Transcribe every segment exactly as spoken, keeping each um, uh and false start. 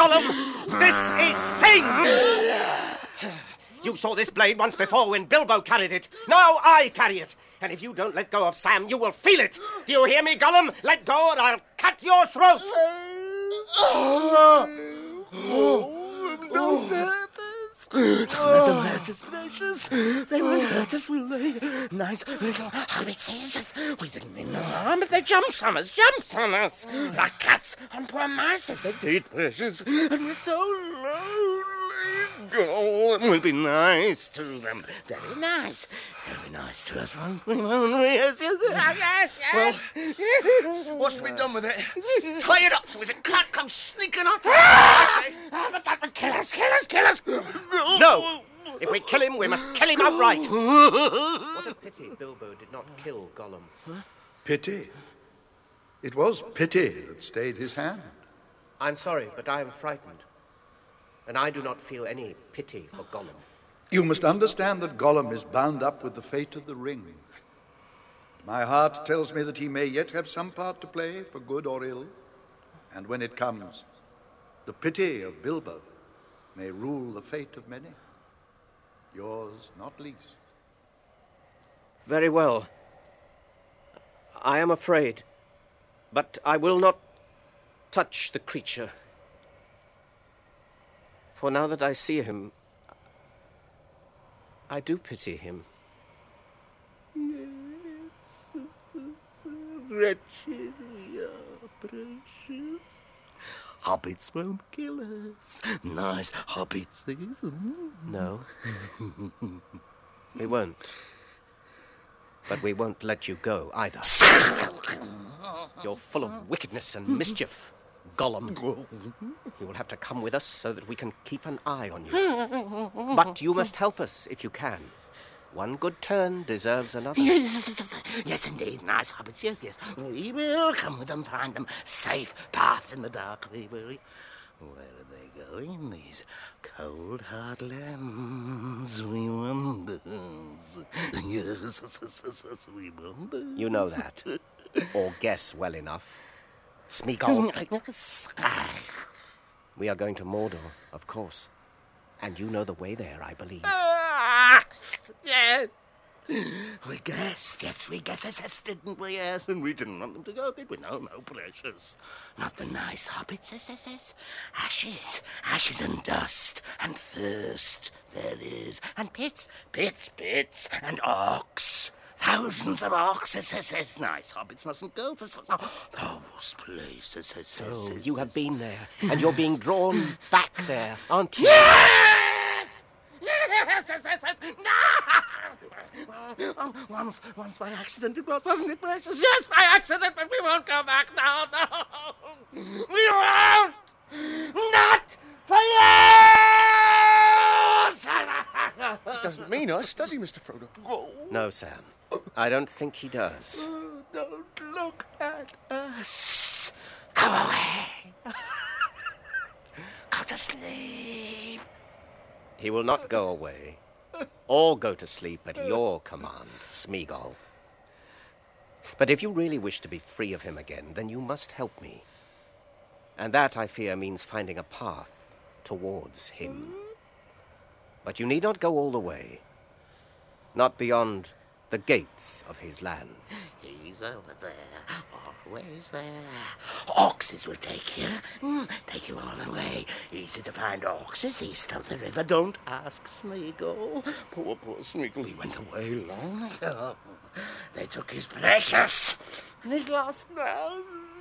Gollum! This is Sting! You saw this blade once before when Bilbo carried it. Now I carry it. And if you don't let go of Sam, you will feel it. Do you hear me, Gollum? Let go or I'll cut your throat. Oh, don't hurt us. Don't let them hurt us, precious. They won't hurt us, will they? Nice little hobbitses. We didn't mean no harm, but they jumps on us, jumps on us. Like cats on poor mice, they did, precious. And we're so lonely. Go, and we'll be nice to them. Very nice. They'll be nice to us, won't we? Won't we? Yes, yes, yes, yes. Well, what's to be done with it? Tie it up so it can't come sneaking up. Ah! But that would kill us, kill us, kill us. No. If we kill him, we must kill him outright. What a pity Bilbo did not kill Gollum. Huh? Pity? It was pity that stayed his hand. I'm sorry, but I am frightened. And I do not feel any pity for Gollum. You must understand that Gollum is bound up with the fate of the ring. My heart tells me that he may yet have some part to play, for good or ill. And when it comes, the pity of Bilbo may rule the fate of many. Yours not least. Very well. I am afraid, but I will not touch the creature. For now that I see him, I do pity him. Yes, wretched we are, precious. Hobbits won't kill us. Nice hobbits. No. We won't. But we won't let you go either. You're full of wickedness and mischief, Gollum. You will have to come with us so that we can keep an eye on you. But you must help us if you can. One good turn deserves another. Yes, yes, indeed. Nice hobbits, yes, yes. We will come with them, find them safe paths in the dark. We will. Where are they going, these cold, hard lands? We wonder. Yes, we wonder. You know that. Or guess well enough. Smeagol. We are going to Mordor, of course. And you know the way there, I believe. Ah, yes. We guessed, yes, we guessed, yes, yes, didn't we, yes? And we didn't want them to go, did we? No, no, precious. Not the nice hobbits, yes, yes, yes. Ashes, ashes and dust and thirst there is. And pits, pits, pits, and orcs. Thousands of orcs, yes, yes, yes. Nice hobbits mustn't go to those places, yes, So yes, yes, you have yes. been there, and you're being drawn back there, aren't you? Yes! Yes, yes, yes, yes. No! Oh, once, once by accident it was, wasn't it, precious? Yes, by accident, but we won't go back now, no. We won't! Not for years! He doesn't mean us, does he, Mister Frodo? No, Sam. I don't think he does. Oh, don't look at us. Go away. Go to sleep. He will not go away, or go to sleep at your command, Smeagol. But if you really wish to be free of him again, then you must help me. And that, I fear, means finding a path towards him. But you need not go all the way. Not beyond the gates of his land. He's over there, always there. Orcses will take you, mm, take you all the way. Easy to find orcses east of the river. Don't ask Smeagol. Poor, poor Smeagol, he went away long ago. They took his precious, and he's lost now.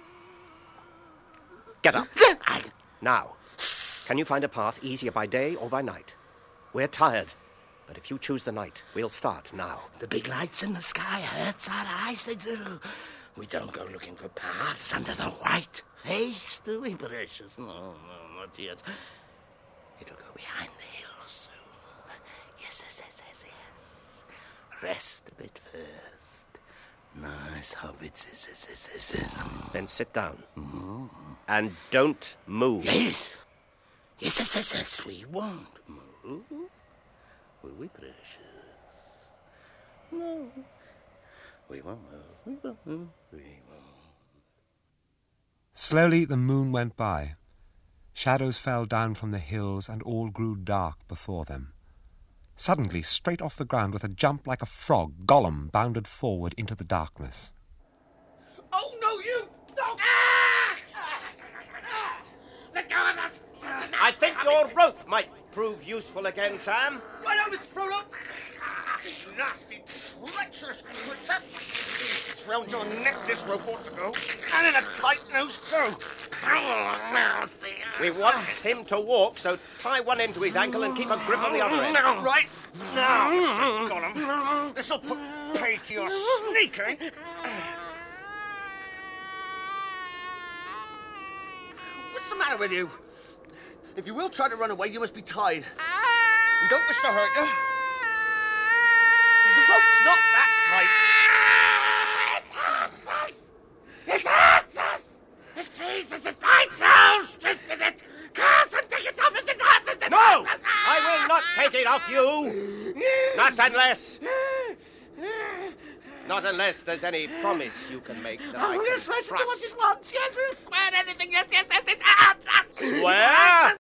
Get up. Now. Can you find a path easier by day or by night? We're tired. But if you choose the night, we'll start now. The big lights in the sky hurts our eyes, they do. We don't go looking for paths under the white face, do we, precious? No, no, not yet. It'll go behind the hills soon. Yes, yes, yes, yes, yes. Rest a bit first. Nice hobbits, yes, yes, yes, yes, yes. Then sit down. Mm-hmm. And don't move. Yes. Yes, yes, yes, yes, we won't move. Will we, precious? No. We won't move. We won't move. We won't. Slowly the moon went by, Shadows fell down from the hills and all grew dark before them. Suddenly, straight off the ground with a jump like a frog, Gollum bounded forward into the darkness. Oh, no, you! No! Let go of us! I think your rope might prove useful again, Sam. Right on, Mister Frodo! Nasty, treacherous creature! It's round your neck this rope ought to go. And in a tight nose, too. We want him to walk, so tie one end to his ankle and keep a grip on the other end. Right now, Mister Gollum. This'll put pay to your sneaking. What's the matter with you? If you will try to run away, you must be tied. We don't wish to hurt you. The rope's not that tight. It hurts us! It frees us, it bites us! Twisted it! Curse and take it off as it hurts us! It No! hurts us. I will not take it off you! Not unless... Not unless there's any promise you can make that Oh, I we'll can swear to do what trust. it wants. Yes, we'll swear anything. Yes, yes, yes, it hurts us! It Swear? hurts us.